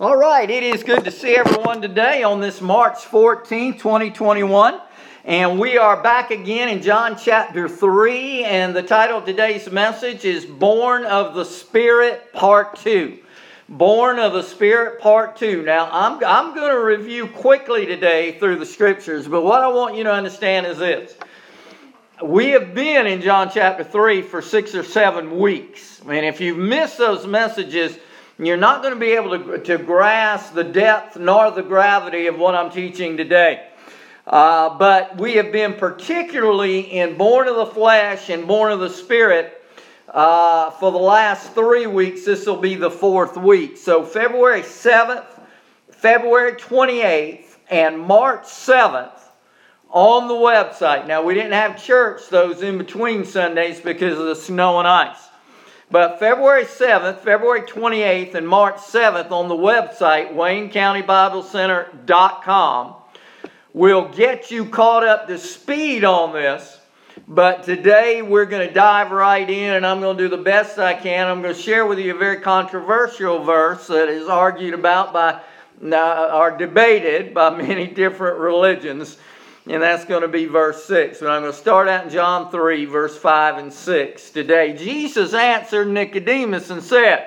All right, it is good to see everyone today on this March 14th, 2021. And we are back again in John chapter 3. And the title of today's message is Born of the Spirit, Part 2. Born of the Spirit, Part 2. Now, I'm going to review quickly today through the Scriptures. But what I want you to understand is this. We have been in John chapter 3 for 6 or 7 weeks. And if you've missed those messages, you're not going to be able to grasp the depth nor the gravity of what I'm teaching today. But we have been particularly in Born of the Flesh and Born of the Spirit for the last 3 weeks. This will be the 4th week. So February 7th, February 28th, and March 7th on the website. Now, we didn't have church those in between Sundays because of the snow and ice. But February 7th, February 28th, and March 7th on the website, WayneCountyBibleCenter.com, will get you caught up to speed on this. But today we're going to dive right in, and I'm going to do the best I can. I'm going to share with you a very controversial verse that is argued about by, or debated by many different religions. And that's going to be verse 6. And I'm going to start out in John 3, verse 5 and 6 today. Jesus answered Nicodemus and said,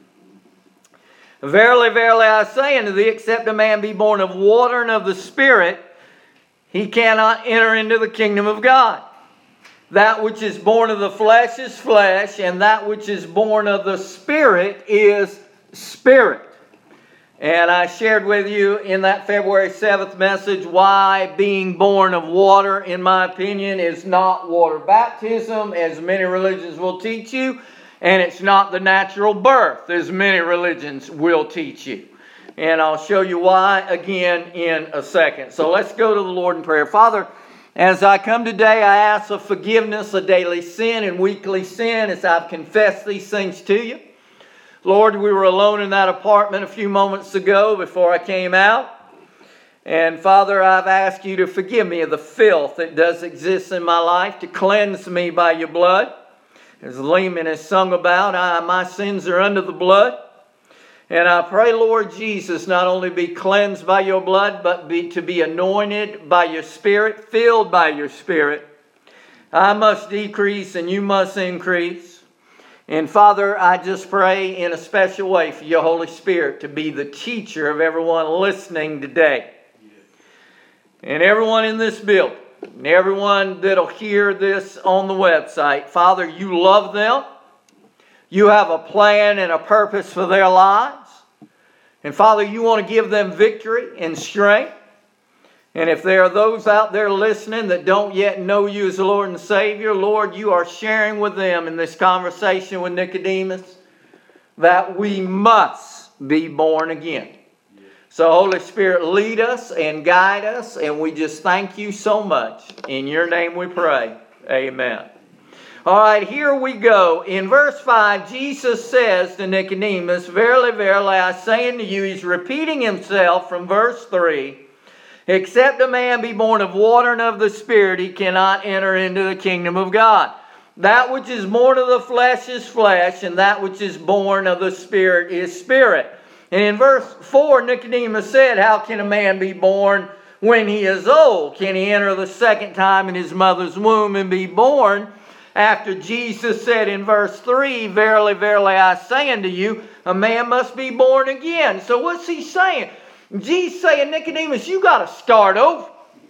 Verily, verily, I say unto thee, except a man be born of water and of the Spirit, he cannot enter into the kingdom of God. That which is born of the flesh is flesh, and that which is born of the Spirit is spirit. And I shared with you in that February 7th message why being born of water, in my opinion, is not water baptism, as many religions will teach you, and it's not the natural birth, as many religions will teach you. And I'll show you why again in a second. So let's go to the Lord in prayer. Father, as I come today, I ask for forgiveness of daily sin and weekly sin as I've confessed these things to you. Lord, we were alone in that apartment a few moments ago before I came out. And Father, I've asked you to forgive me of the filth that does exist in my life, to cleanse me by your blood. As Lehman has sung about, my sins are under the blood. And I pray, Lord Jesus, not only be cleansed by your blood, but to be anointed by your Spirit, filled by your Spirit. I must decrease and you must increase. And Father, I just pray in a special way for your Holy Spirit to be the teacher of everyone listening today. And everyone in this building, and everyone that'll hear this on the website. Father, you love them. You have a plan and a purpose for their lives. And Father, you want to give them victory and strength. And if there are those out there listening that don't yet know you as the Lord and Savior, Lord, you are sharing with them in this conversation with Nicodemus that we must be born again. So Holy Spirit, lead us and guide us, and we just thank you so much. In your name we pray. Amen. All right, here we go. In verse 5, Jesus says to Nicodemus, Verily, verily, I say unto you, he's repeating himself from verse 3, Except a man be born of water and of the Spirit, he cannot enter into the kingdom of God. That which is born of the flesh is flesh, and that which is born of the Spirit is spirit. And in verse 4, Nicodemus said, How can a man be born when he is old? Can he enter the second time in his mother's womb and be born? After Jesus said in verse 3, Verily, verily, I say unto you, a man must be born again. So what's he saying? Jesus saying, Nicodemus, you got to start over.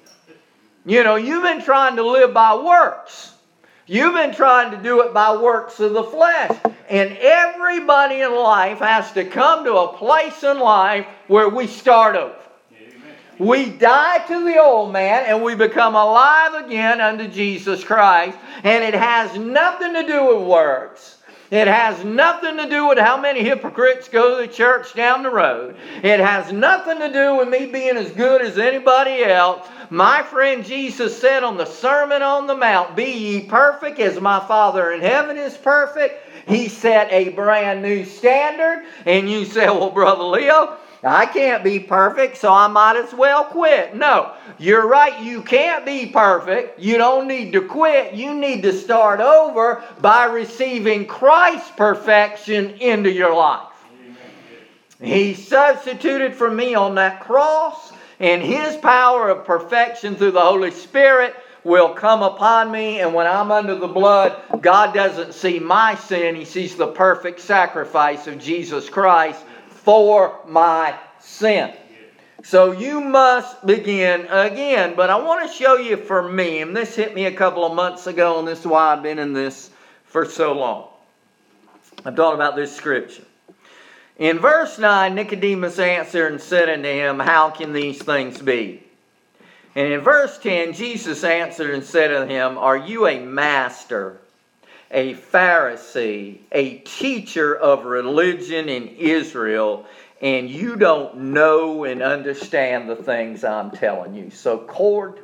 You know, you've been trying to live by works. You've been trying to do it by works of the flesh. And everybody in life has to come to a place in life where we start over. Amen. We die to the old man and we become alive again unto Jesus Christ. And it has nothing to do with works. It has nothing to do with how many hypocrites go to the church down the road. It has nothing to do with me being as good as anybody else. My friend Jesus said on the Sermon on the Mount, Be ye perfect as my Father in heaven is perfect. He set a brand new standard. And you say, well, Brother Leo, I can't be perfect, so I might as well quit. No, you're right. You can't be perfect. You don't need to quit. You need to start over by receiving Christ's perfection into your life. He substituted for me on that cross, and His power of perfection through the Holy Spirit will come upon me. And when I'm under the blood, God doesn't see my sin. He sees the perfect sacrifice of Jesus Christ for my sin. So you must begin again. But I want to show you for me, and this hit me a couple of months ago, and this is why I've been in this for so long. I've thought about this scripture. In verse 9, Nicodemus answered and said unto him, How can these things be? And in verse 10, Jesus answered and said unto him, Are you a master, a Pharisee, a teacher of religion in Israel, and you don't know and understand the things I'm telling you? So, Cord,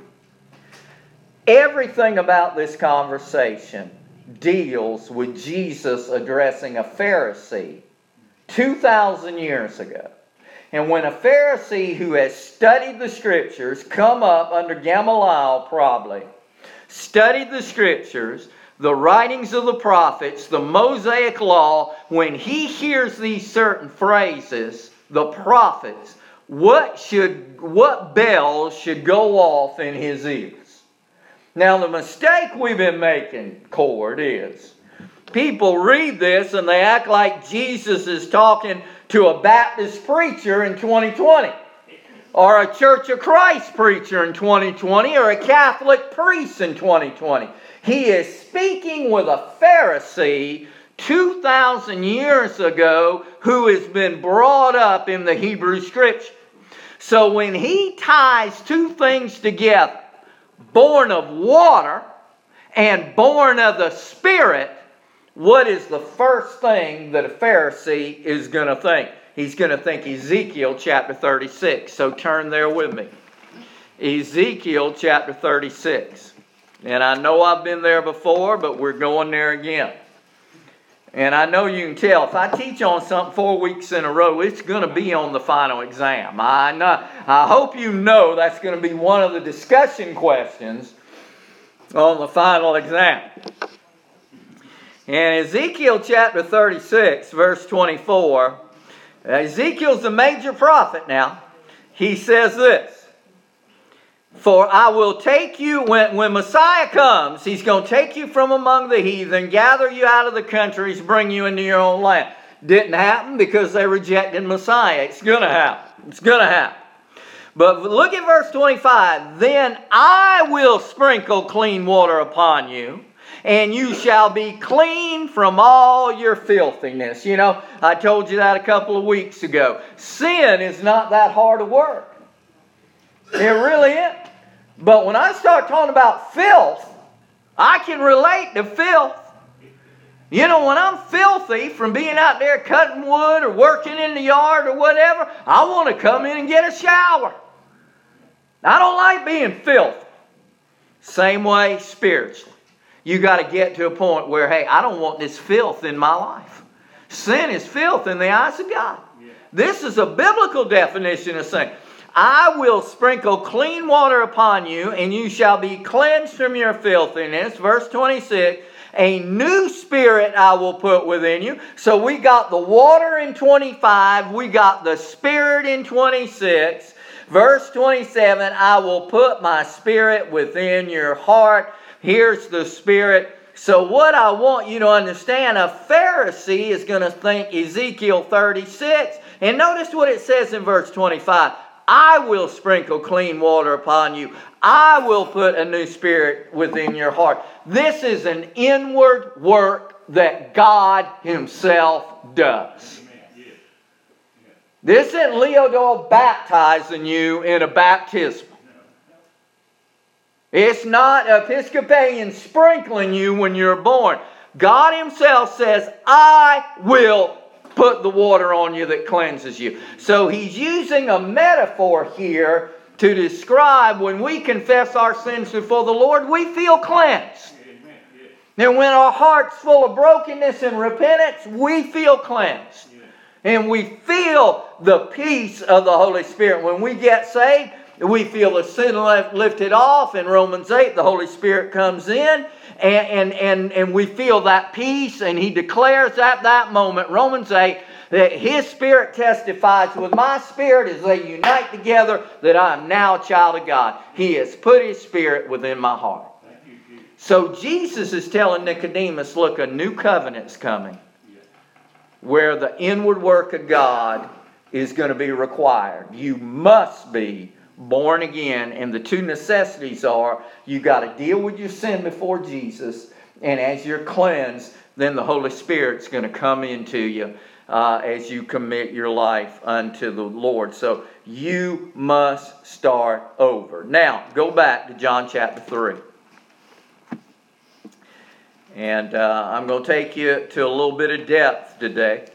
everything about this conversation deals with Jesus addressing a Pharisee 2,000 years ago. And when a Pharisee who has studied the Scriptures, come up under Gamaliel probably, studied the Scriptures, the writings of the prophets, the Mosaic Law, when he hears these certain phrases, the prophets, what bells should go off in his ears? Now the mistake we've been making, Cord, is people read this and they act like Jesus is talking to a Baptist preacher in 2020, or a Church of Christ preacher in 2020, or a Catholic priest in 2020. He is speaking with a Pharisee 2,000 years ago who has been brought up in the Hebrew Scripture. So when he ties two things together, born of water and born of the Spirit, what is the first thing that a Pharisee is going to think? He's going to think Ezekiel chapter 36. So turn there with me. Ezekiel chapter 36. And I know I've been there before, but we're going there again. And I know you can tell, if I teach on something 4 weeks in a row, it's going to be on the final exam. I hope you know that's going to be one of the discussion questions on the final exam. In Ezekiel chapter 36, verse 24, Ezekiel's a major prophet now. He says this, For I will take you, when Messiah comes, He's going to take you from among the heathen, gather you out of the countries, bring you into your own land. Didn't happen because they rejected Messiah. It's going to happen. It's going to happen. But look at verse 25. Then I will sprinkle clean water upon you, and you shall be clean from all your filthiness. You know, I told you that a couple of weeks ago. Sin is not that hard to work. It really is. But when I start talking about filth, I can relate to filth. You know, when I'm filthy from being out there cutting wood or working in the yard or whatever, I want to come in and get a shower. I don't like being filthy. Same way spiritually. You got to get to a point where, hey, I don't want this filth in my life. Sin is filth in the eyes of God. Yeah. This is a biblical definition of sin. I will sprinkle clean water upon you, and you shall be cleansed from your filthiness. Verse 26, a new spirit I will put within you. So we got the water in 25. We got the Spirit in 26. Verse 27, I will put my Spirit within your heart. Here's the Spirit. So what I want you to understand, a Pharisee is going to think Ezekiel 36. And notice what it says in verse 25. I will sprinkle clean water upon you. I will put a new spirit within your heart. This is an inward work that God Himself does. This isn't Leodore baptizing you in a baptism. It's not Episcopalian sprinkling you when you're born. God Himself says, I will put the water on you that cleanses you. So He's using a metaphor here to describe when we confess our sins before the Lord, we feel cleansed. And when our heart's full of brokenness and repentance, we feel cleansed. And we feel the peace of the Holy Spirit. When we get saved, we feel the sin lifted off. In Romans 8, the Holy Spirit comes in and we feel that peace. And He declares at that moment, Romans 8, That His Spirit testifies with my spirit as they unite together that I am now a child of God. He has put His Spirit within my heart. So Jesus is telling Nicodemus, look, a new covenant's coming where the inward work of God is going to be required. You must be born again, and the two necessities are you got to deal with your sin before Jesus, and as you're cleansed, then the Holy Spirit's going to come into you as you commit your life unto the Lord. So you must start over. Now, go back to John chapter 3. And I'm going to take you to a little bit of depth today,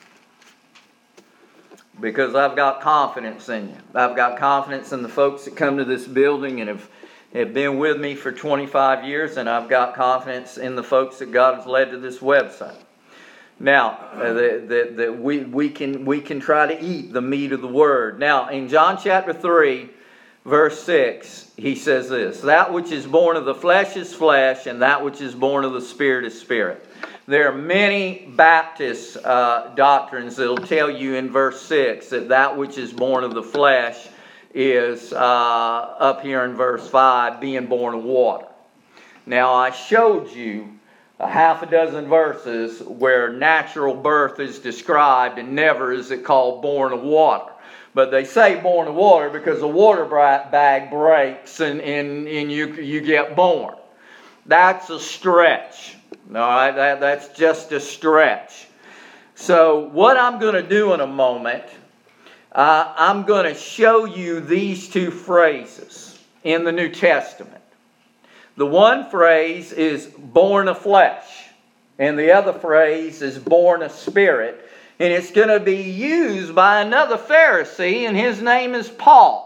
because I've got confidence in you. I've got confidence in the folks that come to this building and have been with me for 25 years, and I've got confidence in the folks that God has led to this website. Now, that we can try to eat the meat of the Word. Now, in John chapter 3, verse 6, he says this, that which is born of the flesh is flesh, and that which is born of the Spirit is spirit. There are many Baptist doctrines that will tell you in verse 6 that which is born of the flesh is, up here in verse 5, being born of water. Now, I showed you a half a dozen verses where natural birth is described, and never is it called born of water. But they say born of water because the water bag breaks and you get born. That's a stretch. All right, that's just a stretch. So what I'm going to do in a moment, I'm going to show you these two phrases in the New Testament. The one phrase is born of flesh, and the other phrase is born of spirit. And it's going to be used by another Pharisee, and his name is Paul.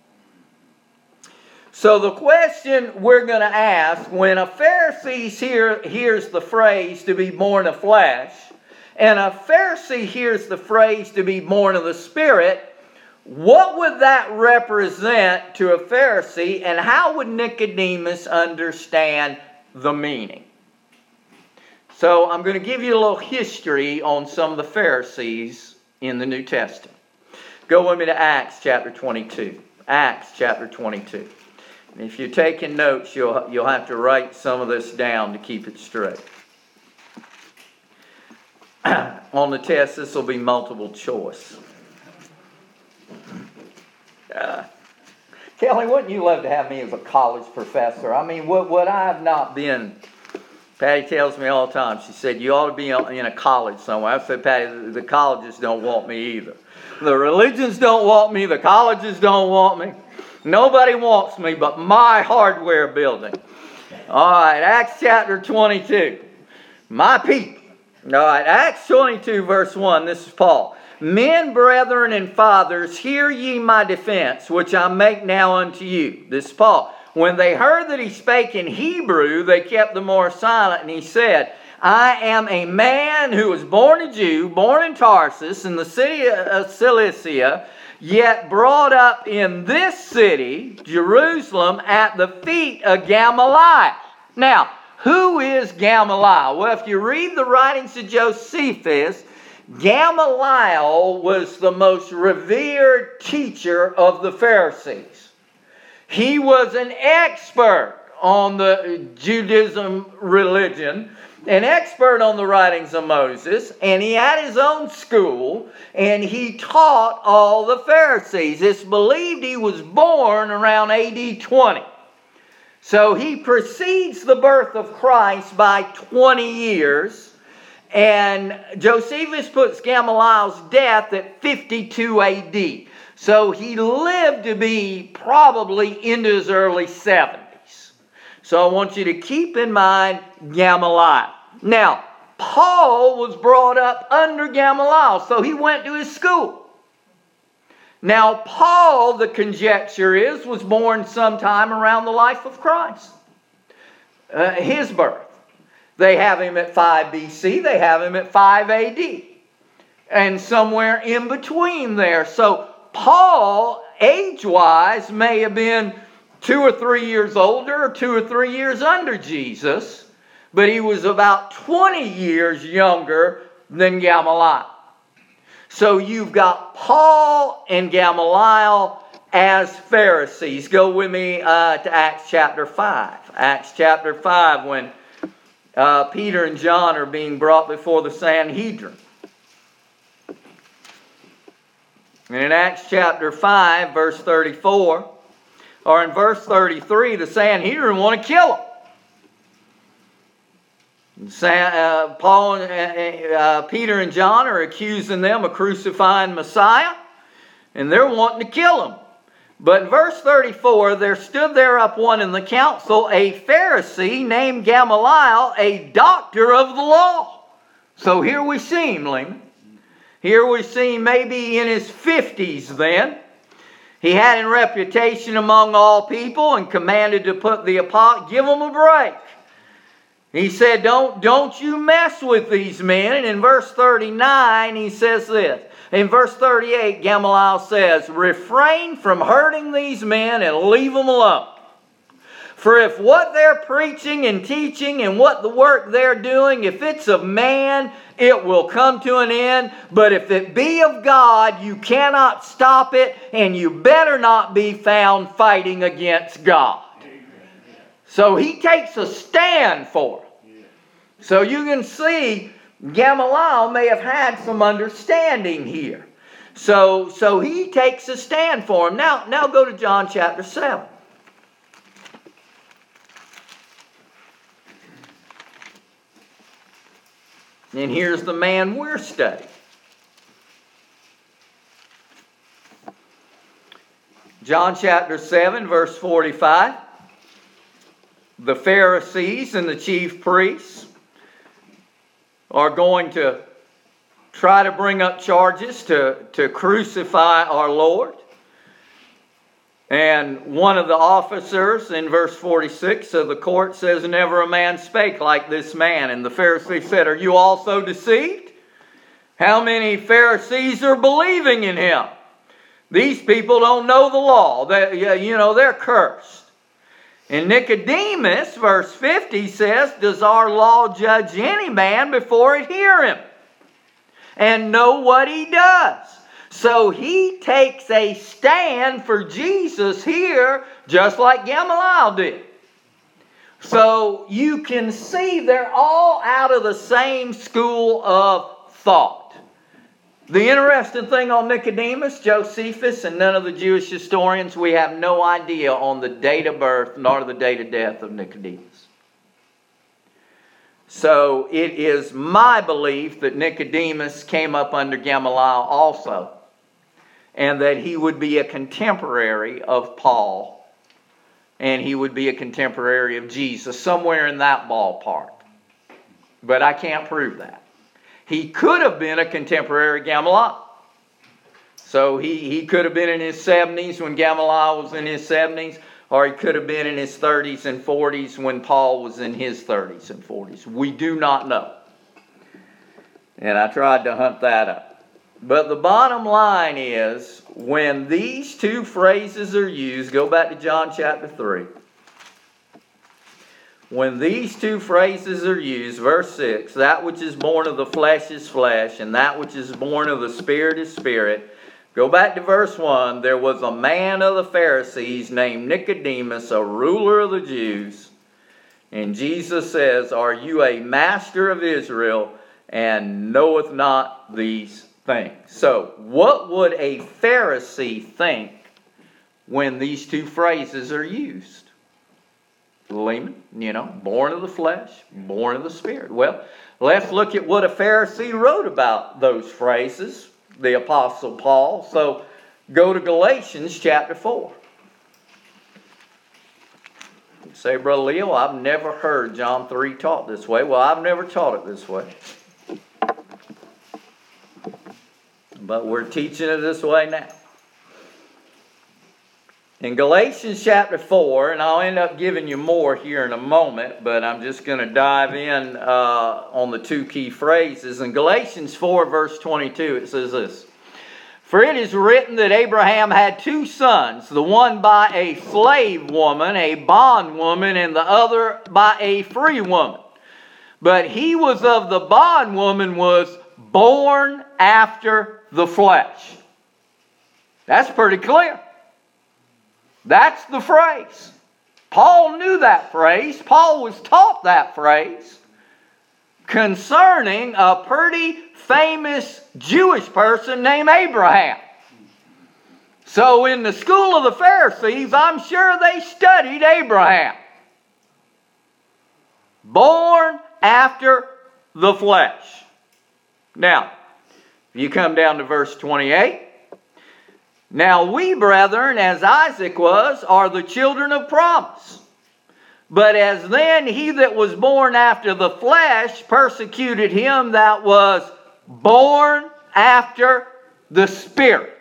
So the question we're going to ask, when a Pharisee hears the phrase to be born of flesh, and a Pharisee hears the phrase to be born of the Spirit, what would that represent to a Pharisee, and how would Nicodemus understand the meaning? So I'm going to give you a little history on some of the Pharisees in the New Testament. Go with me to Acts chapter 22. Acts chapter 22. And if you're taking notes, you'll have to write some of this down to keep it straight. On the test, this will be multiple choice. Kelly, wouldn't you love to have me as a college professor? I mean, would I have not been... Patty tells me all the time, she said, you ought to be in a college somewhere. I said, Patty, the colleges don't want me either. The religions don't want me. The colleges don't want me. Nobody wants me but my hardware building. All right, Acts chapter 22. My people. All right, Acts 22 verse 1, this is Paul. Men, brethren, and fathers, hear ye my defense, which I make now unto you. This is Paul. When they heard that he spake in Hebrew, they kept the more silent, and he said, I am a man who was born a Jew, born in Tarsus, in the city of Cilicia, yet brought up in this city, Jerusalem, at the feet of Gamaliel. Now, who is Gamaliel? Well, if you read the writings of Josephus, Gamaliel was the most revered teacher of the Pharisees. He was an expert on the Judaism religion, an expert on the writings of Moses, and he had his own school, and he taught all the Pharisees. It's believed he was born around AD 20. So he precedes the birth of Christ by 20 years, and Josephus puts Gamaliel's death at 52 AD. So he lived to be probably into his early 70s. So I want you to keep in mind Gamaliel. Now, Paul was brought up under Gamaliel, so he went to his school. Now, Paul, the conjecture is, was born sometime around the life of Christ. His birth. They have him at 5 BC, they have him at 5 AD. And somewhere in between there. So Paul, age-wise, may have been 2 or 3 years older or 2 or 3 years under Jesus, but he was about 20 years younger than Gamaliel. So you've got Paul and Gamaliel as Pharisees. Go with me to Acts chapter 5. Acts chapter 5, when Peter and John are being brought before the Sanhedrin. And in Acts chapter 5, verse 34, or in verse 33, the Sanhedrin want to kill them. Paul and Peter and John are accusing them of crucifying Messiah, and they're wanting to kill him. But in verse 34, there stood there up one in the council, a Pharisee named Gamaliel, a doctor of the law. So here we see him, Lehman. Here we see him maybe in his 50s then. He had a reputation among all people and commanded to put the apostle, give them a break. He said, don't you mess with these men. And in verse 39, he says this. In verse 38, Gamaliel says, refrain from hurting these men and leave them alone. For if what they're preaching and teaching and what the work they're doing, if it's of man, it will come to an end. But if it be of God, you cannot stop it, and you better not be found fighting against God. So he takes a stand for it. So you can see Gamaliel may have had some understanding here. So he takes a stand for him. Now go to John chapter 7. And here's the man we're studying. John chapter 7, verse 45. The Pharisees and the chief priests are going to try to bring up charges to crucify our Lord. And one of the officers in verse 46 of the court says, never a man spake like this man. And the Pharisee said, are you also deceived? How many Pharisees are believing in him? These people don't know the law. They're cursed. And Nicodemus, verse 50 says, does our law judge any man before it hear him and know what he does? So he takes a stand for Jesus here, just like Gamaliel did. So you can see they're all out of the same school of thought. The interesting thing on Nicodemus, Josephus, and none of the Jewish historians, we have no idea on the date of birth nor the date of death of Nicodemus. So it is my belief that Nicodemus came up under Gamaliel also, and that he would be a contemporary of Paul, and he would be a contemporary of Jesus, somewhere in that ballpark. But I can't prove that. He could have been a contemporary Gamaliel. So he could have been in his 70s when Gamaliel was in his 70s, or he could have been in his 30s and 40s when Paul was in his 30s and 40s. We do not know. And I tried to hunt that up. But the bottom line is, when these two phrases are used, go back to John chapter 3. When these two phrases are used, verse 6, that which is born of the flesh is flesh, and that which is born of the Spirit is spirit. Go back to verse 1. There was a man of the Pharisees named Nicodemus, a ruler of the Jews. And Jesus says, are you a master of Israel, and knoweth not these things? So, what would a Pharisee think when these two phrases are used? Lehman, born of the flesh, born of the Spirit. Well, let's look at what a Pharisee wrote about those phrases, the Apostle Paul. So, go to Galatians chapter 4. You say, Brother Leo, I've never heard John 3 taught this way. Well, I've never taught it this way. But we're teaching it this way now. In Galatians chapter 4, and I'll end up giving you more here in a moment, but I'm just going to dive in on the two key phrases. In Galatians 4, verse 22, it says this. For it is written that Abraham had two sons, the one by a slave woman, a bondwoman, and the other by a free woman. But he was of the bondwoman was born after the flesh. That's pretty clear. That's the phrase. Paul knew that phrase. Paul was taught that phrase concerning a pretty famous Jewish person named Abraham. So in the school of the Pharisees, I'm sure they studied Abraham. Born after the flesh. Now, if you come down to verse 28. Now we, brethren, as Isaac was, are the children of promise. But as then he that was born after the flesh persecuted him that was born after the Spirit.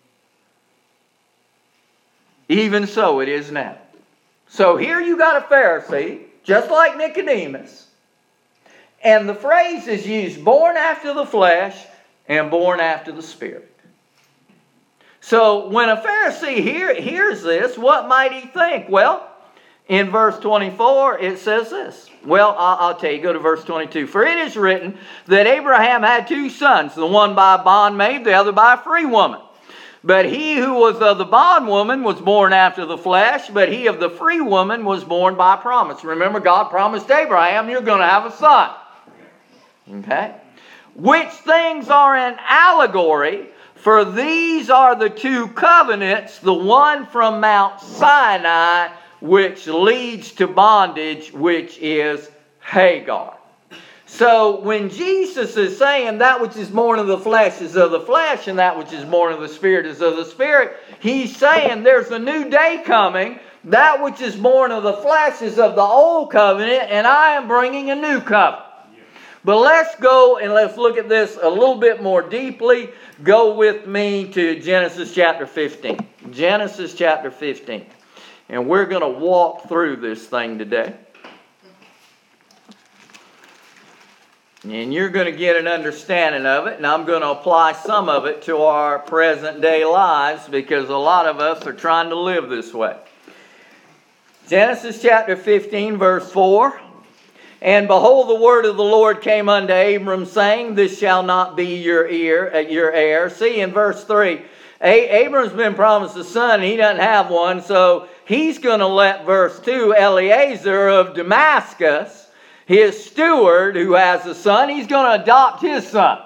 Even so it is now. So here you got a Pharisee, just like Nicodemus. And the phrase is used, born after the flesh and born after the Spirit. So when a Pharisee hears this, what might he think? Well, in verse 24 it says this. Well, I'll tell you, go to verse 22. For it is written that Abraham had two sons, the one by a bondmaid, the other by a free woman. But he who was of the bondwoman was born after the flesh, but he of the free woman was born by promise. Remember, God promised Abraham, you're going to have a son. Okay? Which things are an allegory, for these are the two covenants, the one from Mount Sinai, which leads to bondage, which is Hagar. So when Jesus is saying that which is born of the flesh is of the flesh, and that which is born of the Spirit is of the Spirit, he's saying there's a new day coming. That which is born of the flesh is of the old covenant, and I am bringing a new covenant. But let's go and let's look at this a little bit more deeply. Go with me to Genesis chapter 15. Genesis chapter 15. And we're going to walk through this thing today. And you're going to get an understanding of it. And I'm going to apply some of it to our present day lives, because a lot of us are trying to live this way. Genesis chapter 15 verse 4. And behold, the word of the Lord came unto Abram, saying, this shall not be your heir. See, in verse 3, Abram's been promised a son, and he doesn't have one, so he's going to let, verse 2, Eliezer of Damascus, his steward who has a son, he's going to adopt his son.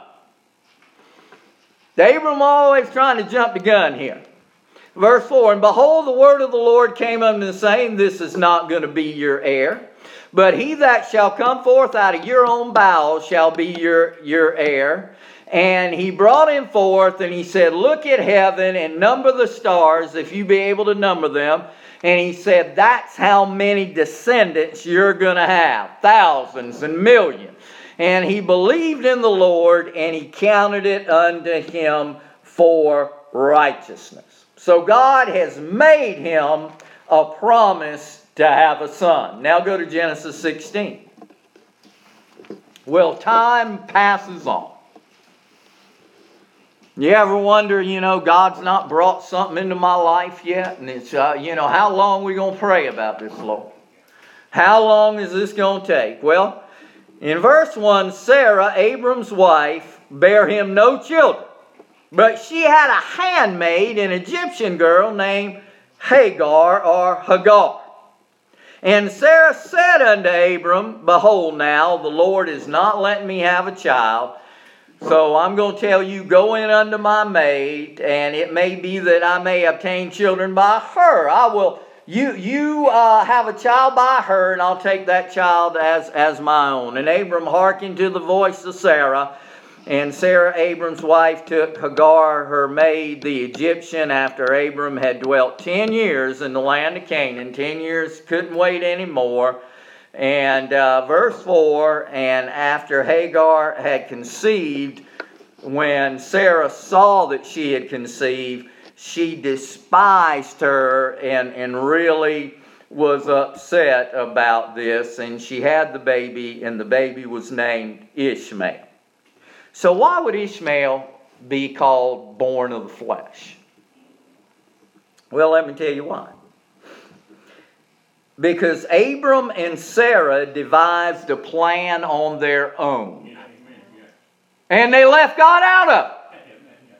Abram always trying to jump the gun here. Verse 4, and behold, the word of the Lord came unto him, saying, this is not going to be your heir. But he that shall come forth out of your own bowels shall be your heir. And he brought him forth, and he said, look at heaven and number the stars, if you be able to number them. And he said, that's how many descendants you're going to have. Thousands and millions. And he believed in the Lord, and he counted it unto him for righteousness. So God has made him a promise to have a son. Now go to Genesis 16. Well, time passes on. You ever wonder, God's not brought something into my life yet? And it's, how long are we going to pray about this, Lord? How long is this going to take? Well, in verse 1, Sarah, Abram's wife, bare him no children. But she had a handmaid, an Egyptian girl named Hagar or Hagar. And Sarah said unto Abram, behold now, the Lord is not letting me have a child. So I'm going to tell you, go in unto my maid, and it may be that I may obtain children by her. You have a child by her, and I'll take that child as my own. And Abram hearkened to the voice of Sarah. And Sarah, Abram's wife, took Hagar, her maid, the Egyptian, after Abram had dwelt 10 years in the land of Canaan. 10 years, couldn't wait anymore. And verse 4, and after Hagar had conceived, when Sarah saw that she had conceived, she despised her and really was upset about this. And she had the baby, and the baby was named Ishmael. So why would Ishmael be called born of the flesh? Well, let me tell you why. Because Abram and Sarah devised a plan on their own. And they left God out of it.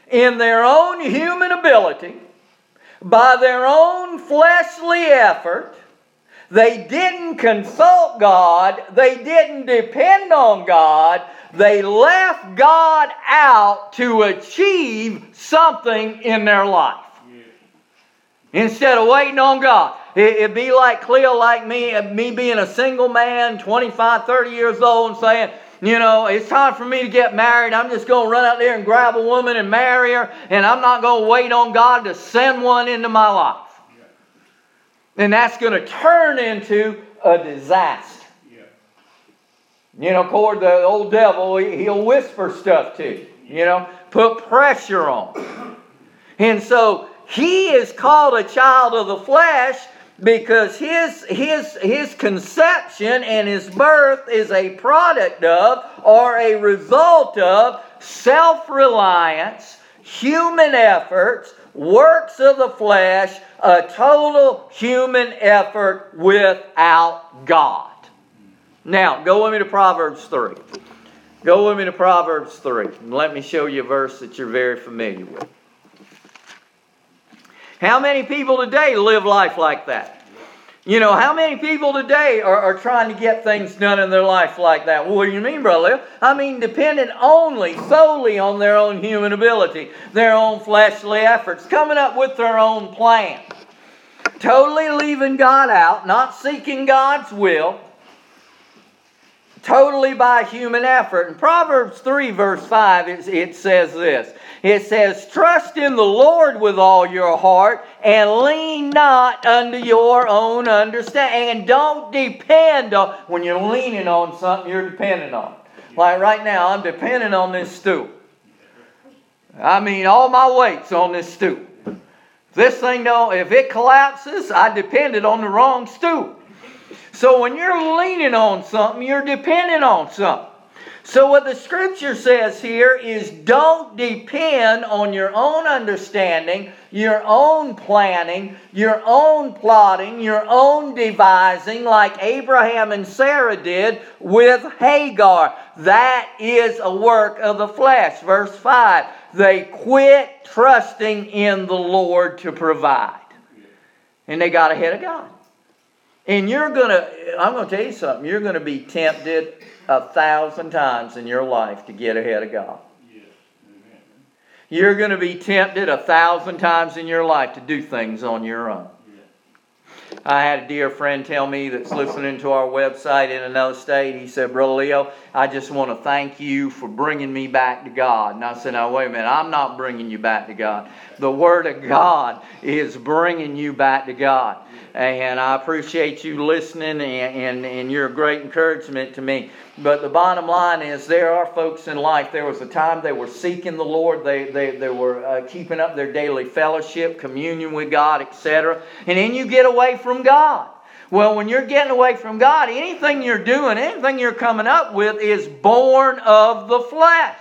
in their own human ability, by their own fleshly effort. They didn't consult God. They didn't depend on God. They left God out to achieve something in their life. Instead of waiting on God. It'd be like Cleo, like me being a single man, 25, 30 years old, and saying, you know, it's time for me to get married. I'm just going to run out there and grab a woman and marry her, and I'm not going to wait on God to send one into my life. And that's going to turn into a disaster. You know, of course, the old devil, he'll whisper stuff to you. You know, put pressure on. And so he is called a child of the flesh because his conception and his birth is a product of or a result of self-reliance, human efforts, works of the flesh, a total human effort without God. Now, go with me to Proverbs 3. Go with me to Proverbs 3. And let me show you a verse that you're very familiar with. How many people today live life like that? You know, how many people today are trying to get things done in their life like that? Well, what do you mean, Brother? I mean, dependent solely on their own human ability, their own fleshly efforts, coming up with their own plan. Totally leaving God out, not seeking God's will, totally by human effort. In Proverbs 3, verse 5, it says this. It says, trust in the Lord with all your heart and lean not unto your own understanding. And don't depend on, when you're leaning on something, you're dependent on it. Like right now, I'm dependent on this stool. I mean, all my weight's on this stool. This thing if it collapses, I depended on the wrong stool. So when you're leaning on something, you're dependent on something. So what the Scripture says here is don't depend on your own understanding, your own planning, your own plotting, your own devising like Abraham and Sarah did with Hagar. That is a work of the flesh. Verse 5, they quit trusting in the Lord to provide. And they got ahead of God. And I'm going to tell you something, you're going to be tempted 1,000 times in your life to get ahead of God. You're going to be tempted 1,000 times in your life to do things on your own. I had a dear friend tell me that's listening to our website in another state. He said, Brother Leo, I just want to thank you for bringing me back to God. And I said, now wait a minute, I'm not bringing you back to God. The Word of God is bringing you back to God. And I appreciate you listening, and you're a great encouragement to me. But the bottom line is there are folks in life, there was a time they were seeking the Lord. They were keeping up their daily fellowship, communion with God, etc. And then you get away from God. Well, when you're getting away from God, anything you're doing, anything you're coming up with is born of the flesh.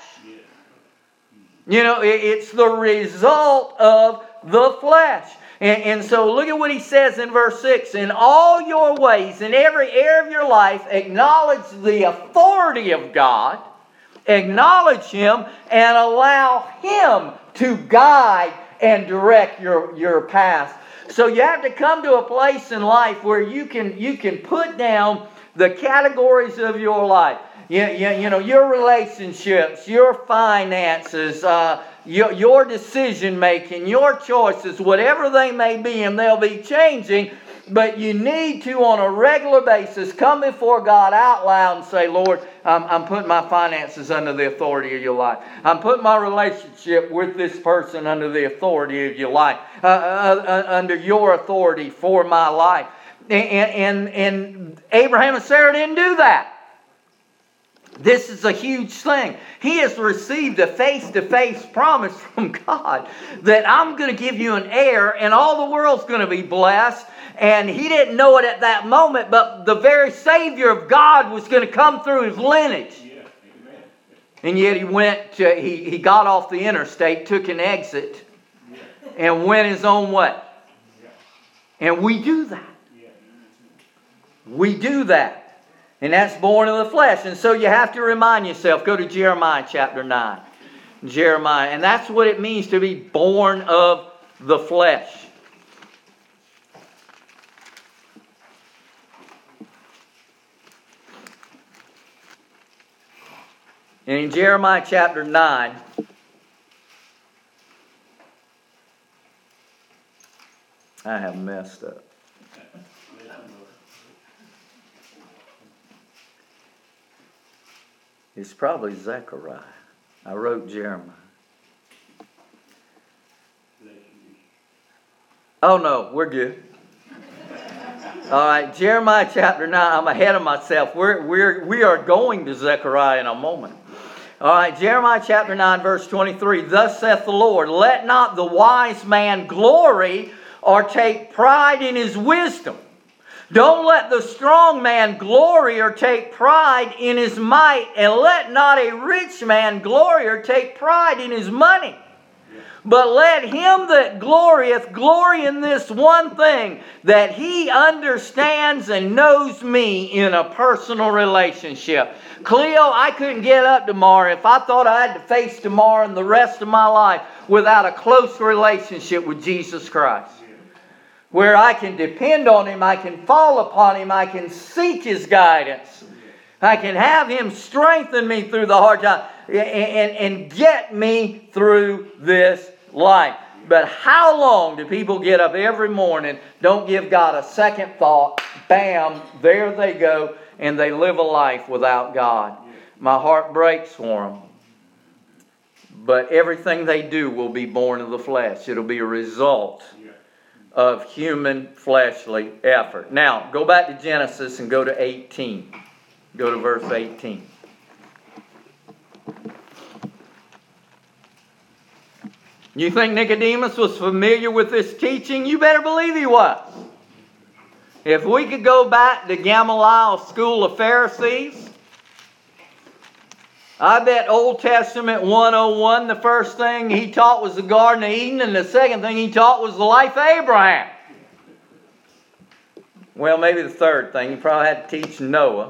You know, it's the result of the flesh. And so look at what he says in verse 6. In all your ways, in every area of your life, acknowledge the authority of God. Acknowledge Him and allow Him to guide and direct your path. So you have to come to a place in life where you can put down the categories of your life. You know, your relationships, your finances, your decision making, your choices, whatever they may be, and they'll be changing. But you need to, on a regular basis, come before God out loud and say, Lord, I'm putting my finances under the authority of your life. I'm putting my relationship with this person under the authority of your life, under your authority for my life. And Abraham and Sarah didn't do that. This is a huge thing. He has received a face-to-face promise from God that I'm going to give you an heir and all the world's going to be blessed. And he didn't know it at that moment, but the very Savior of God was going to come through his lineage. And yet he got off the interstate, took an exit, and went his own way. And we do that. We do that. And that's born of the flesh. And so you have to remind yourself. Go to Jeremiah chapter 9. Jeremiah. And that's what it means to be born of the flesh. And in Jeremiah chapter 9, I have messed up. It's probably Zechariah. I wrote Jeremiah. Oh no, we're good. All right, Jeremiah chapter 9. I'm ahead of myself. We are going to Zechariah in a moment. All right, Jeremiah chapter 9, verse 23. Thus saith the Lord, let not the wise man glory or take pride in his wisdom. Don't let the strong man glory or take pride in his might, and let not a rich man glory or take pride in his money. But let him that glorieth glory in this one thing, that he understands and knows me in a personal relationship. Cleo, I couldn't get up tomorrow if I thought I had to face tomorrow and the rest of my life without a close relationship with Jesus Christ. Where I can depend on Him, I can fall upon Him, I can seek His guidance. I can have Him strengthen me through the hard time and get me through this life. But how long do people get up every morning, don't give God a second thought, bam, there they go, and they live a life without God? My heart breaks for them. But everything they do will be born of the flesh. It'll be a result of human fleshly effort. Now, go back to Genesis and go to 18. Go to verse 18. You think Nicodemus was familiar with this teaching? You better believe he was. If we could go back to Gamaliel's school of Pharisees, I bet Old Testament 101, the first thing he taught was the Garden of Eden, and the second thing he taught was the life of Abraham. Well, maybe the third thing, he probably had to teach Noah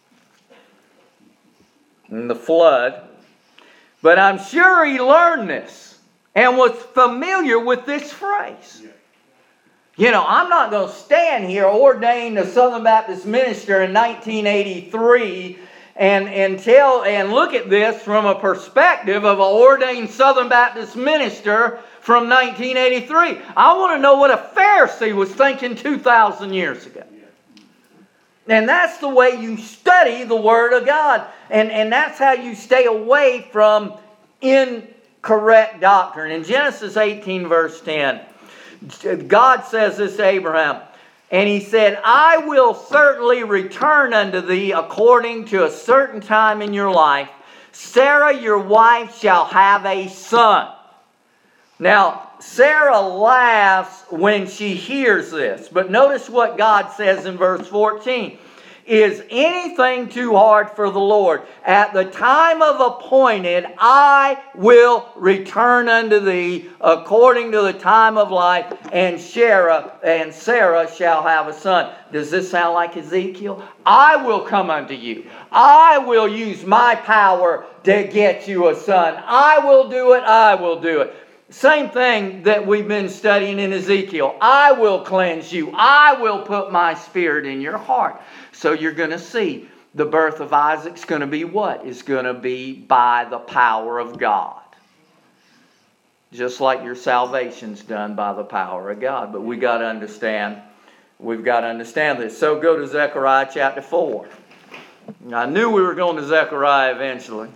and the flood. But I'm sure he learned this and was familiar with this phrase. You know, I'm not going to stand here ordained a Southern Baptist minister in 1983 and look at this from a perspective of an ordained Southern Baptist minister from 1983. I want to know what a Pharisee was thinking 2,000 years ago. And that's the way you study the Word of God. And that's how you stay away from incorrect doctrine. In Genesis 18 verse 10, God says this to Abraham, and He said, I will certainly return unto thee according to a certain time in your life. Sarah your wife shall have a son. Now, Sarah laughs when she hears this. But notice what God says in verse 14. Is anything too hard for the Lord? At the time of appointed, I will return unto thee according to the time of life, and Sarah shall have a son. Does this sound like Ezekiel? I will come unto you. I will use my power to get you a son. I will do it. I will do it. Same thing that we've been studying in Ezekiel. I will cleanse you. I will put my spirit in your heart. So you're going to see the birth of Isaac's going to be what? It's going to be by the power of God. Just like your salvation's done by the power of God. But we've got to understand this. So go to Zechariah chapter 4. I knew we were going to Zechariah eventually.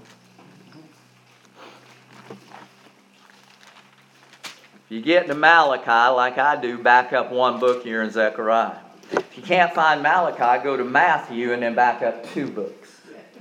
If you get to Malachi, like I do, back up one book here in Zechariah. If you can't find Malachi, go to Matthew and then back up 2 books.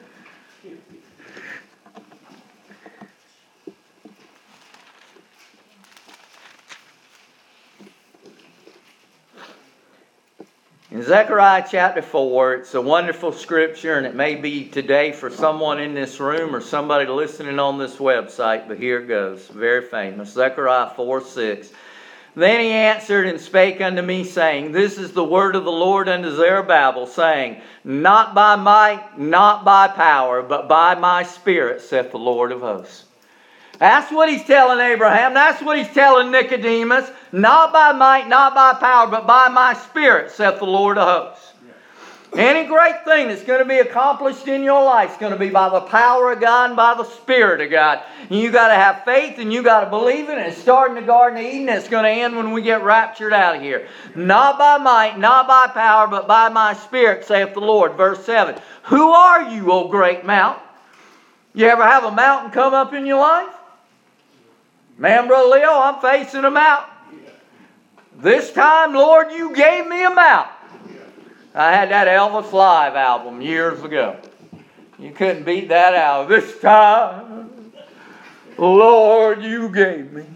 In Zechariah chapter 4, it's a wonderful scripture, and it may be today for someone in this room or somebody listening on this website, but here it goes. Very famous. Zechariah 4:6. Then he answered and spake unto me, saying, This is the word of the Lord unto Zerubbabel, saying, Not by might, not by power, but by my Spirit, saith the Lord of hosts. That's what he's telling Abraham. That's what he's telling Nicodemus. Not by might, not by power, but by my Spirit, saith the Lord of hosts. Any great thing that's going to be accomplished in your life is going to be by the power of God and by the Spirit of God. And you got to have faith and you got to believe it. And it's starting the Garden of Eden. It's going to end when we get raptured out of here. Not by might, not by power, but by my Spirit, saith the Lord. Verse 7. Who are you, O great mountain? You ever have a mountain come up in your life? Man, Brother Leo, I'm facing a mountain. This time, Lord, you gave me a mountain. I had that Elvis Live album years ago. You couldn't beat that out. This time, Lord, you gave me.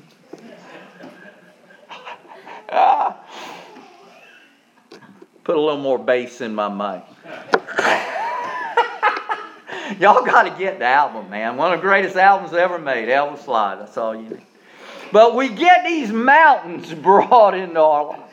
Put a little more bass in my mic. Y'all got to get the album, man. One of the greatest albums ever made, Elvis Live. That's all you need. But we get these mountains brought into our lives.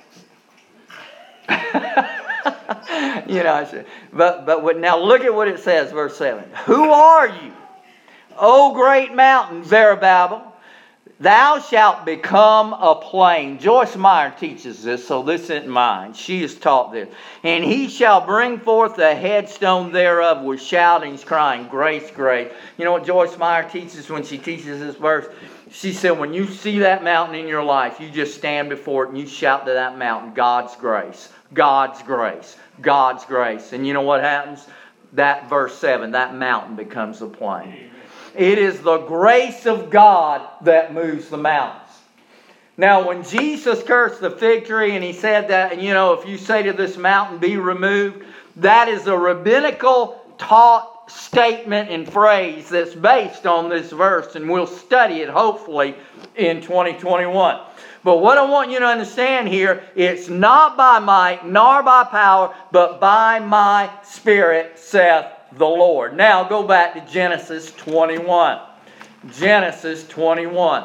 But now look at what it says, verse 7. Who are you, O great mountain, Zerubbabel? Thou shalt become a plain. Joyce Meyer teaches this, so this isn't mine. She has taught this. And he shall bring forth the headstone thereof with shoutings, crying, grace, grace. You know what Joyce Meyer teaches when she teaches this verse? She said, when you see that mountain in your life, you just stand before it and you shout to that mountain, God's grace, God's grace, God's grace. And you know what happens? That verse 7, that mountain becomes a plain. It is the grace of God that moves the mountains. Now, when Jesus cursed the fig tree and he said that, and if you say to this mountain, be removed, that is a rabbinical taught statement and phrase that's based on this verse, and we'll study it hopefully in 2021. But what I want you to understand here, it's not by might nor by power, but by my Spirit, saith the Lord. Now go back to Genesis 21. Genesis 21.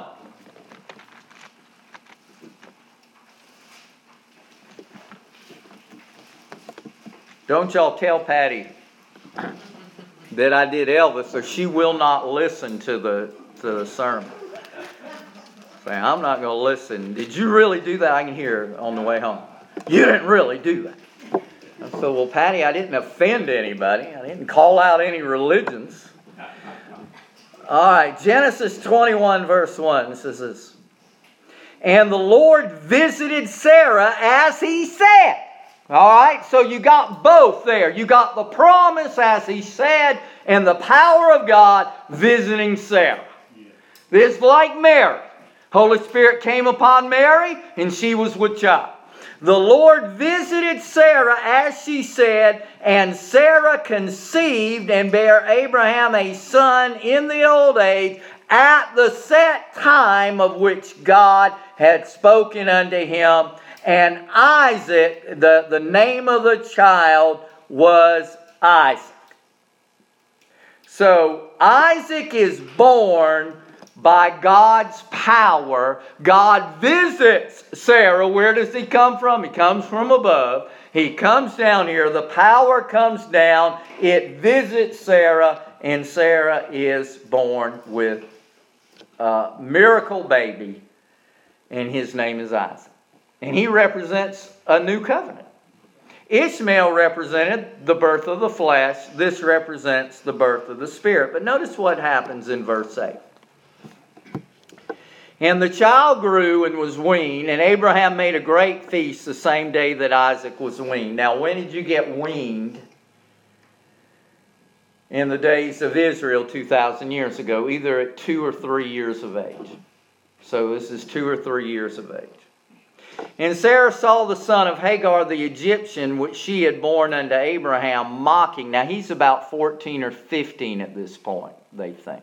Don't y'all tell Patty that I did Elvis, or she will not listen to the sermon. Say, I'm not going to listen. Did you really do that? I can hear her on the way home. You didn't really do that. I said, well, Patty, I didn't offend anybody. I didn't call out any religions. All right, Genesis 21, verse 1. This is this. And the Lord visited Sarah as he said. All right, so you got both there. You got the promise as he said and the power of God visiting Sarah. This is like Mary. Holy Spirit came upon Mary and she was with child. The Lord visited Sarah as she said, and Sarah conceived and bare Abraham a son in the old age at the set time of which God had spoken unto him. And Isaac, the name of the child was Isaac. So Isaac is born by God's power. God visits Sarah. Where does he come from? He comes from above. He comes down here. The power comes down. It visits Sarah, and Sarah is born with a miracle baby, and his name is Isaac. And he represents a new covenant. Ishmael represented the birth of the flesh. This represents the birth of the Spirit. But notice what happens in verse 8. And the child grew and was weaned, and Abraham made a great feast the same day that Isaac was weaned. Now, when did you get weaned? In the days of Israel 2,000 years ago, either at 2 or 3 years of age. So this is 2 or 3 years of age. And Sarah saw the son of Hagar the Egyptian, which she had borne unto Abraham, mocking. Now, he's about 14 or 15 at this point, they think.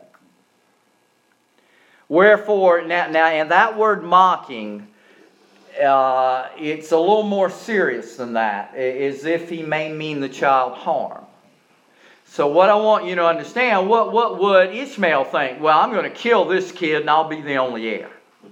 Wherefore, now, and that word mocking, it's a little more serious than that, as if he may mean the child harm. So what I want you to understand, what would Ishmael think? Well, I'm going to kill this kid and I'll be the only heir.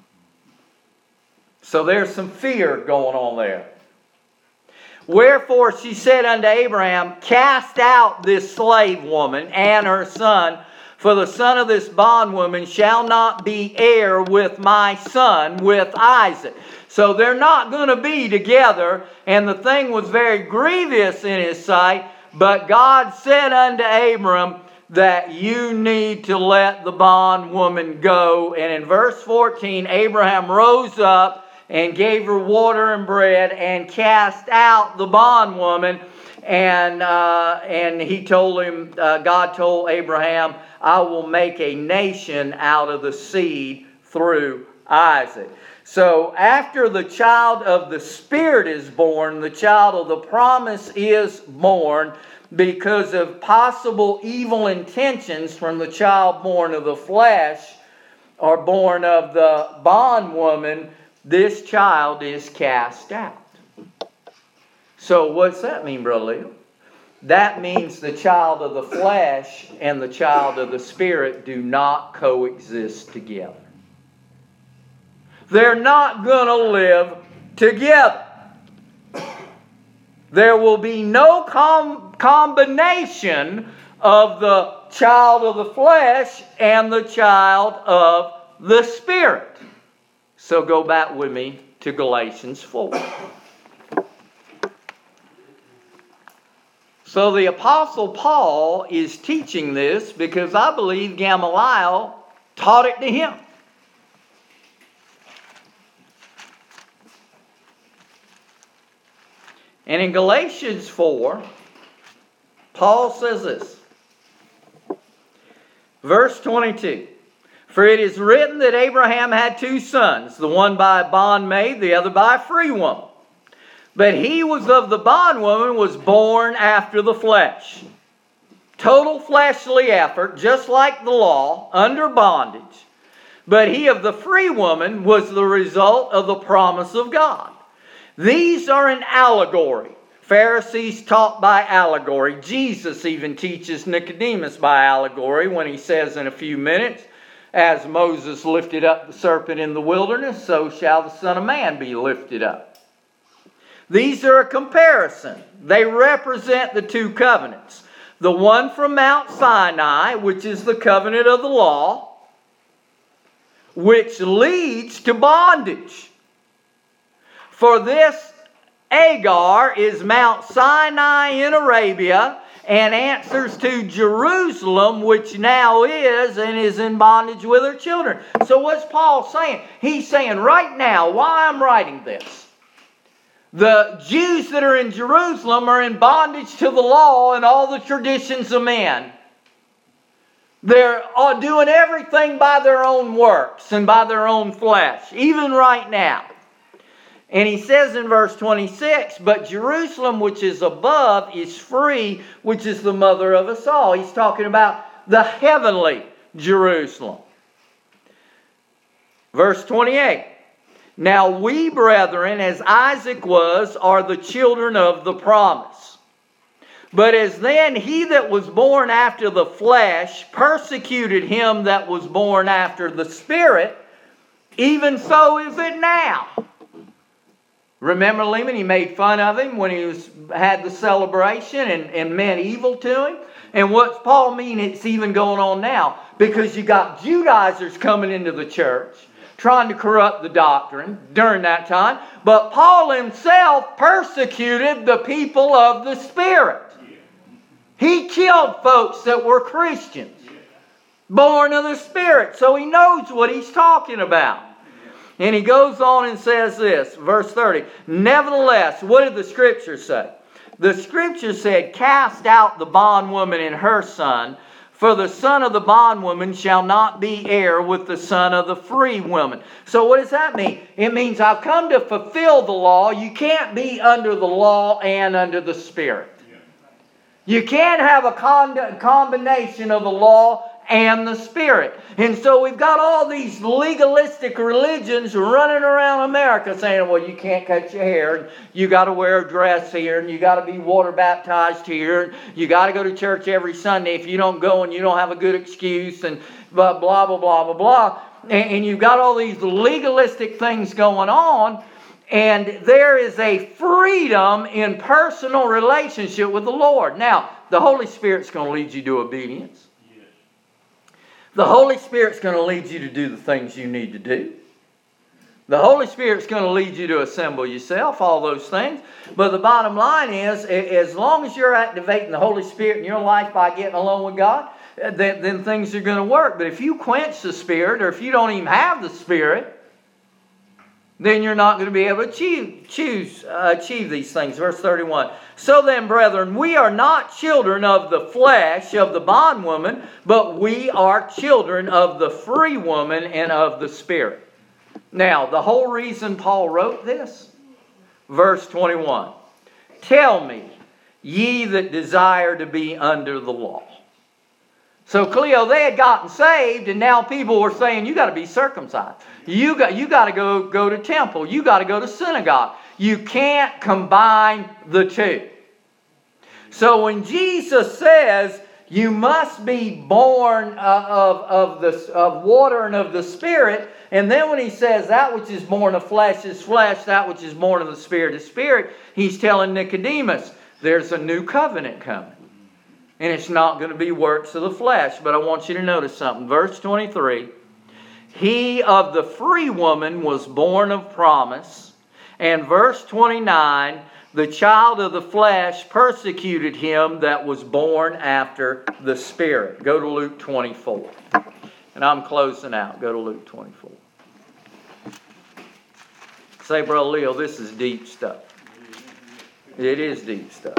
So there's some fear going on there. Wherefore she said unto Abraham, cast out this slave woman and her son, For the son of this bondwoman shall not be heir with my son, with Isaac. So they're not going to be together. And the thing was very grievous in his sight. But God said unto Abram that you need to let the bondwoman go. And in verse 14, Abraham rose up and gave her water and bread and cast out the bondwoman. And he told him, God told Abraham, I will make a nation out of the seed through Isaac. So after the child of the Spirit is born, the child of the promise is born because of possible evil intentions from the child born of the flesh or born of the bondwoman. This child is cast out. So what's that mean, Brother Leo? That means the child of the flesh and the child of the Spirit do not coexist together. They're not going to live together. There will be no combination of the child of the flesh and the child of the Spirit. So go back with me to Galatians 4. So the Apostle Paul is teaching this because I believe Gamaliel taught it to him. And in Galatians 4, Paul says this. Verse 22. For it is written that Abraham had two sons, the one by a bondmaid, the other by a free woman. But he was of the bondwoman was born after the flesh. Total fleshly effort, just like the law, under bondage. But he of the free woman was the result of the promise of God. These are an allegory. Pharisees taught by allegory. Jesus even teaches Nicodemus by allegory when he says in a few minutes, as Moses lifted up the serpent in the wilderness, so shall the Son of Man be lifted up. These are a comparison. They represent the two covenants. The one from Mount Sinai, which is the covenant of the law, which leads to bondage. For this Agar is Mount Sinai in Arabia and answers to Jerusalem, which now is and is in bondage with her children. So what's Paul saying? He's saying right now, while I'm writing this, the Jews that are in Jerusalem are in bondage to the law and all the traditions of men. They're doing everything by their own works and by their own flesh, even right now. And he says in verse 26, but Jerusalem which is above is free, which is the mother of us all. He's talking about the heavenly Jerusalem. Verse 28. Now we, brethren, as Isaac was, are the children of the promise. But as then he that was born after the flesh persecuted him that was born after the Spirit, even so is it now. Remember Lehman, he made fun of him when he had the celebration and meant evil to him. And what's Paul mean it's even going on now? Because you got Judaizers coming into the church, trying to corrupt the doctrine during that time. But Paul himself persecuted the people of the Spirit. He killed folks that were Christians, born of the Spirit. So he knows what he's talking about. And he goes on and says this, verse 30. Nevertheless, what did the Scripture say? The Scripture said, cast out the bondwoman and her son, for the son of the bondwoman shall not be heir with the son of the free woman. So what does that mean? It means I've come to fulfill the law. You can't be under the law and under the Spirit. You can't have a combination of the law and the Spirit. And so we've got all these legalistic religions running around America saying, well, you can't cut your hair, and you got to wear a dress here, and you got to be water baptized here, and you got to go to church every Sunday. If you don't go and you don't have a good excuse, and blah, blah, blah, blah, blah. And you've got all these legalistic things going on, and there is a freedom in personal relationship with the Lord. Now, the Holy Spirit's going to lead you to obedience. The Holy Spirit's going to lead you to do the things you need to do. The Holy Spirit's going to lead you to assemble yourself, all those things. But the bottom line is, as long as you're activating the Holy Spirit in your life by getting along with God, then things are going to work. But if you quench the Spirit, or if you don't even have the Spirit, then you're not going to be able to achieve these things. Verse 31. So then, brethren, we are not children of the flesh, of the bondwoman, but we are children of the free woman and of the Spirit. Now, the whole reason Paul wrote this, verse 21. Tell me, ye that desire to be under the law. So, Cleo, they had gotten saved, and now people were saying, you got to be circumcised. You got to go to temple. You got to go to synagogue. You can't combine the two. So when Jesus says you must be born of water and of the Spirit, and then when he says that which is born of flesh is flesh, that which is born of the Spirit is spirit, he's telling Nicodemus there's a new covenant coming. And it's not going to be works of the flesh. But I want you to notice something. Verse 23. He of the free woman was born of promise. And verse 29. The child of the flesh persecuted him that was born after the Spirit. Go to Luke 24. And I'm closing out. Go to Luke 24. Say, Brother Leo, this is deep stuff. It is deep stuff.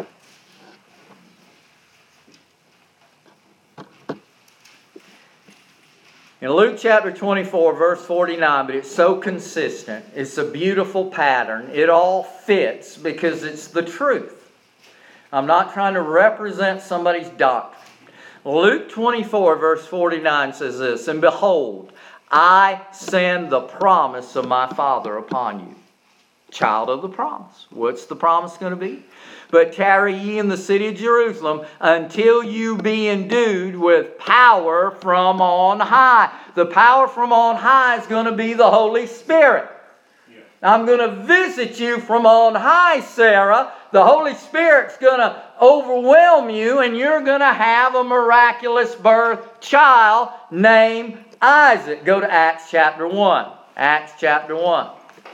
In Luke chapter 24, verse 49, but it's so consistent. It's a beautiful pattern. It all fits because it's the truth. I'm not trying to represent somebody's doctrine. Luke 24, verse 49 says this, and behold, I send the promise of my Father upon you. Child of the promise. What's the promise going to be? But tarry ye in the city of Jerusalem until you be endued with power from on high. The power from on high is going to be the Holy Spirit. Yeah. I'm going to visit you from on high, Sarah. The Holy Spirit's going to overwhelm you, and you're going to have a miraculous birth child named Isaac. Go to Acts chapter 1. Acts chapter 1.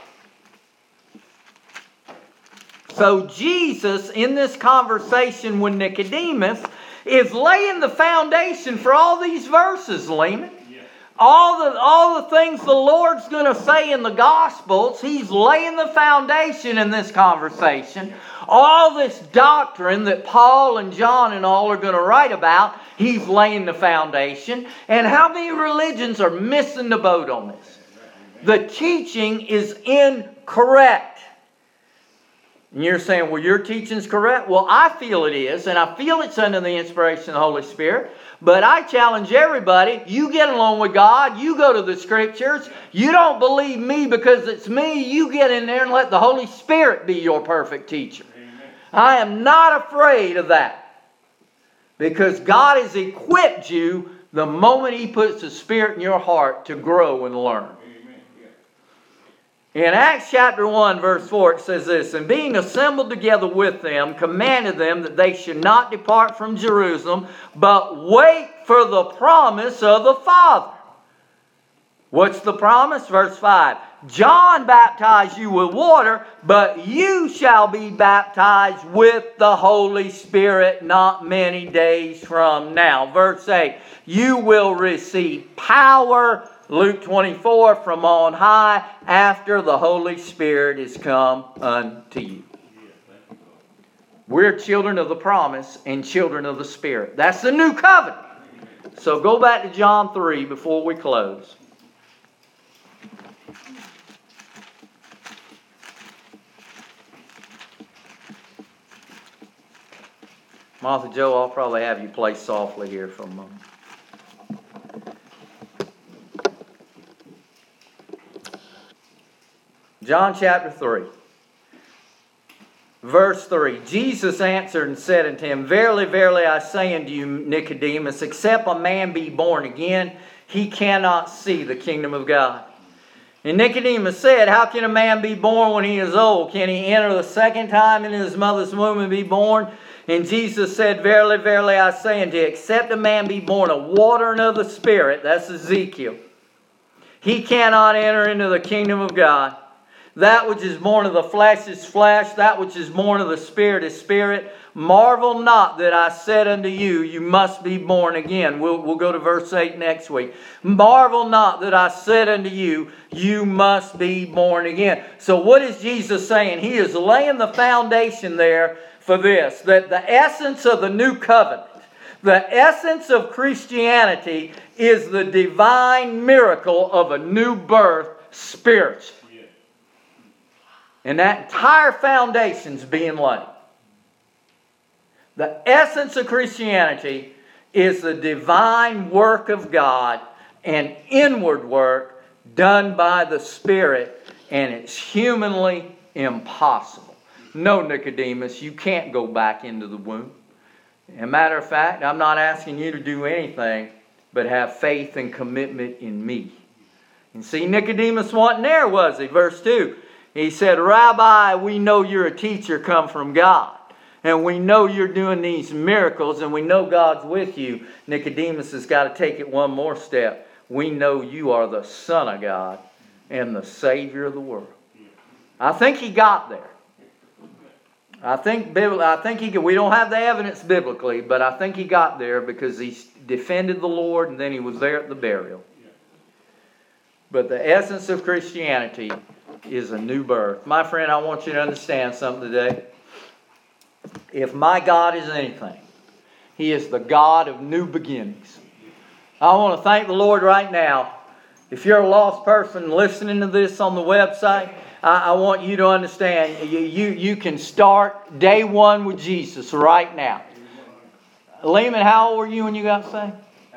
So Jesus, in this conversation with Nicodemus, is laying the foundation for all these verses, Lehman. Yeah. All the things the Lord's going to say in the Gospels, He's laying the foundation in this conversation. All this doctrine that Paul and John and all are going to write about, He's laying the foundation. And how many religions are missing the boat on this? The teaching is incorrect. And you're saying, well, your teaching's correct. Well, I feel it is, and I feel it's under the inspiration of the Holy Spirit. But I challenge everybody, you get along with God, you go to the Scriptures, you don't believe me because it's me, you get in there and let the Holy Spirit be your perfect teacher. Amen. I am not afraid of that. Because God has equipped you the moment He puts the Spirit in your heart to grow and learn. In Acts chapter 1 verse 4 it says this, and being assembled together with them, commanded them that they should not depart from Jerusalem, but wait for the promise of the Father. What's the promise? Verse 5. John baptized you with water, but you shall be baptized with the Holy Spirit not many days from now. Verse 8. You will receive power, Luke 24, from on high, after the Holy Spirit is come unto you. We're children of the promise and children of the Spirit. That's the new covenant. So go back to John 3 before we close. Martha Joe, I'll probably have you play softly here for a moment. John chapter 3, verse 3. Jesus answered and said unto him, verily, verily, I say unto you, Nicodemus, except a man be born again, he cannot see the kingdom of God. And Nicodemus said, how can a man be born when he is old? Can he enter the second time into his mother's womb and be born? And Jesus said, verily, verily, I say unto you, except a man be born of water and of the Spirit, that's Ezekiel, he cannot enter into the kingdom of God. That which is born of the flesh is flesh. That which is born of the Spirit is spirit. Marvel not that I said unto you, you must be born again. We'll go to verse 8 next week. Marvel not that I said unto you, you must be born again. So what is Jesus saying? He is laying the foundation there for this. That the essence of the new covenant, the essence of Christianity is the divine miracle of a new birth spiritually. And that entire foundation's being laid. The essence of Christianity is the divine work of God, an inward work done by the Spirit, and it's humanly impossible. No, Nicodemus, you can't go back into the womb. As a matter of fact, I'm not asking you to do anything but have faith and commitment in me. And see, Nicodemus wasn't there, was he? Verse 2. He said, Rabbi, we know you're a teacher come from God. And we know you're doing these miracles and we know God's with you. Nicodemus has got to take it one more step. We know you are the Son of God and the Savior of the world. I think he got there. I think he could. We don't have the evidence biblically, but I think he got there because he defended the Lord and then he was there at the burial. But the essence of Christianity is a new birth. My friend, I want you to understand something today. If my God is anything, He is the God of new beginnings. I want to thank the Lord right now. If you're a lost person listening to this on the website, I want you to understand you can start day one with Jesus right now. Lehman, how old were you when you got saved?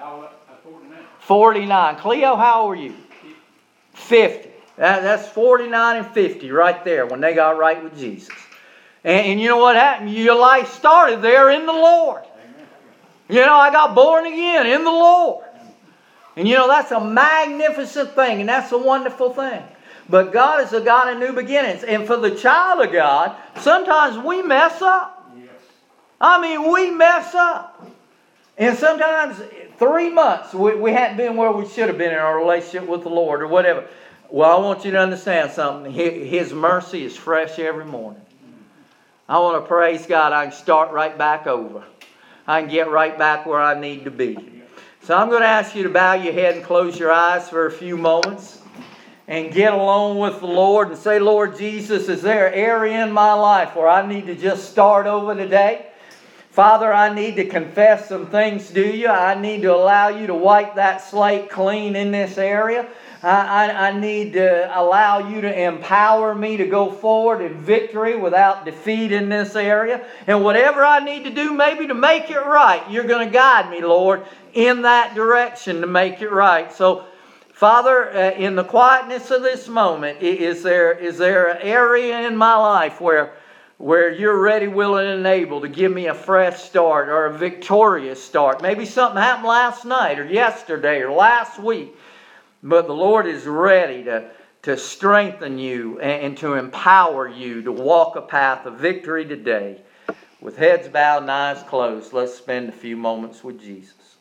49. Cleo, how old were you? 50. That's 49 and 50 right there when they got right with Jesus. And you know what happened? Your life started there in the Lord. You know, I got born again in the Lord. And you know, that's a magnificent thing and that's a wonderful thing. But God is a God of new beginnings. And for the child of God, sometimes we mess up. I mean, we mess up. And sometimes 3 months we hadn't been where we should have been in our relationship with the Lord or whatever. Well, I want you to understand something. His mercy is fresh every morning. I want to praise God. I can start right back over. I can get right back where I need to be. So I'm going to ask you to bow your head and close your eyes for a few moments and get alone with the Lord and say, Lord Jesus, is there an area in my life where I need to just start over today? Father, I need to confess some things to you. I need to allow you to wipe that slate clean in this area. I need to allow you to empower me to go forward in victory without defeat in this area. And whatever I need to do maybe to make it right, you're going to guide me, Lord, in that direction to make it right. So, Father, in the quietness of this moment, is there an area in my life where you're ready, willing, and able to give me a fresh start or a victorious start? Maybe something happened last night or yesterday or last week. But the Lord is ready to strengthen you and to empower you to walk a path of victory today. With heads bowed and eyes closed, let's spend a few moments with Jesus.